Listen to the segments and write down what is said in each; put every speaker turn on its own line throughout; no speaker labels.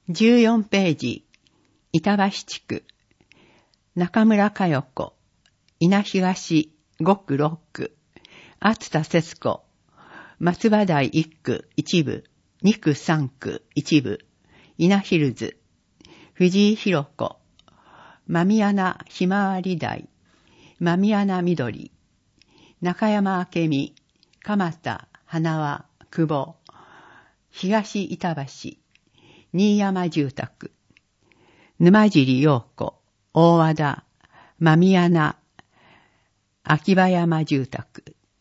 14ページ、板橋地区、中村佳代子、稲東5区6区、厚田節子、松葉台1区1部、2区3区1部、稲ヒルズ、藤井弘子、狸穴ひまわり台、狸穴緑、中山明美、蒲田、花輪、久保、東板橋、新山住宅、沼尻陽子、大和田、狸穴、秋葉山住宅、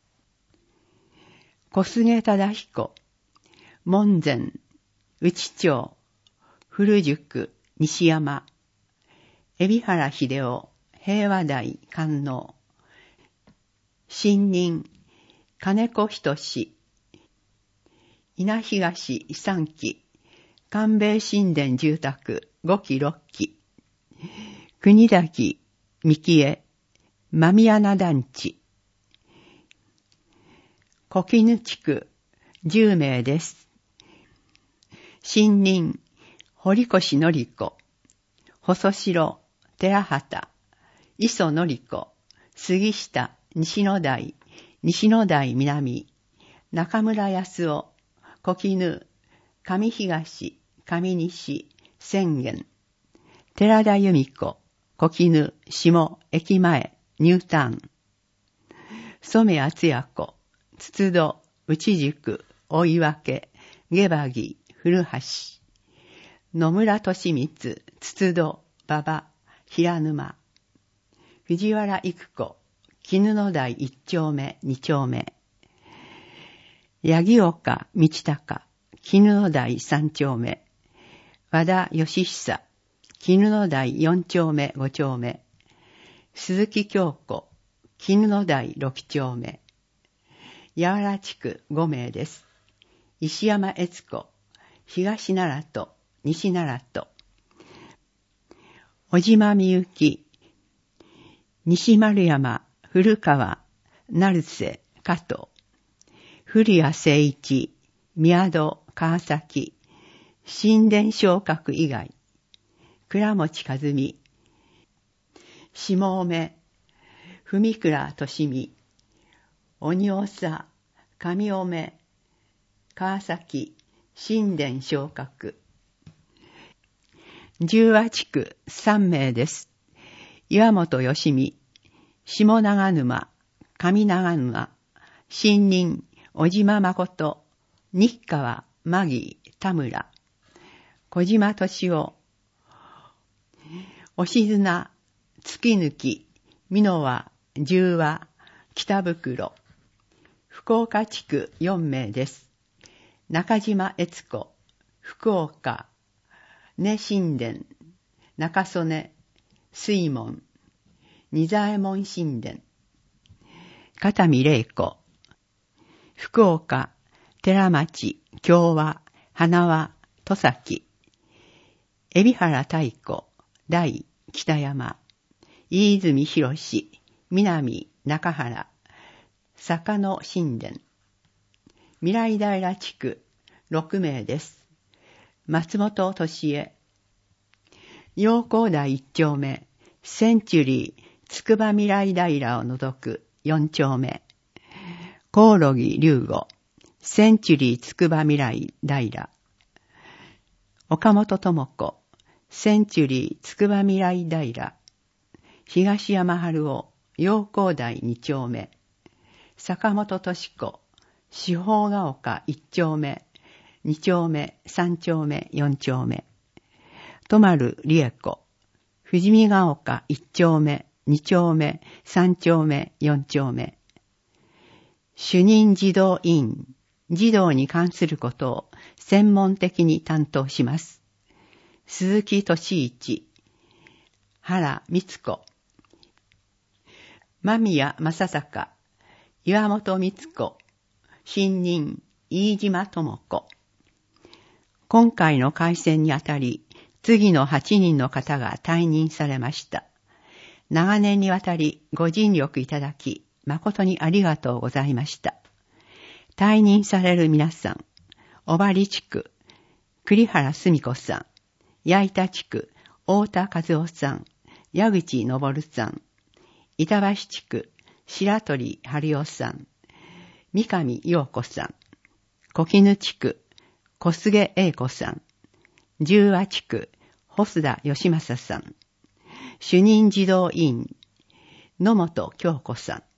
小菅忠彦、門前、内町、古宿、西山、海老原秀夫、平和台、観音、新任、金子仁志、稲東3期、官兵衛神殿住宅5期6期、国崎、三木江、狸穴団地、小絹地区10名です。新任、堀越典子、細城、寺畑、磯典子、杉下、西野台、西野台南、中村康夫、小絹、上東、上西、千軒、寺田由美子、小絹、下、駅前、ニュータウン、染厚也子、筒戸、内宿、追分、下馬木、古橋、野村俊光、筒戸、馬場、平沼、藤原育子、絹野台1丁目、2丁目、八木岡、道高、絹野台3丁目、和田義久、絹野台4丁目、5丁目、鈴木京子、絹野台6丁目、八原地区5名です。石山悦子、東奈良と西奈良と、小島みゆき、西丸山、古川、成瀬、加藤、古谷誠一、宮戸、川崎、神殿昇格以外、倉持和美、下梅、文倉俊美、鬼長、上梅、川崎、神殿昇格。十和地区3名です。岩本義美、下長沼、上長沼、新任、小島誠、日川、マギー、田村、小島敏夫、押綱、月抜、美濃十和、北袋。福岡地区4名です。中島悦子、福岡、根神殿、中曽根、水門、仁左衛門神殿、片見玲子、福岡、寺町、京和、花輪、戸崎、海老原太子、大、北山、飯泉博士、南、中原、坂野神殿、未来平地区6名です。松本敏恵、陽光台1丁目、センチュリー、筑波未来平を除く4丁目、コオロギ龍吾、センチュリー筑波未来平、岡本智子、センチュリー筑波未来平、東山春夫、陽光台2丁目、坂本敏子、四方ヶ丘1丁目、2丁目、3丁目、4丁目、泊丸理恵子、富士見ヶ丘1丁目、2丁目、3丁目、4丁目、主任児童委員、児童に関することを専門的に担当します。鈴木俊一、原光子、間宮正隆、岩本光子、新任、飯島智子。今回の改選にあたり、次の8人の方が退任されました。長年にわたりご尽力いただき、誠にありがとうございました。退任される皆さん、小針地区、栗原澄子さん、 矢板地区、太田和夫さん、矢口昇さん、板橋地区、白鳥春代さん、三上陽子さん、小絹地区、小菅英子さん、十和地区、細田義正さん、主任児童委員、野本京子さん、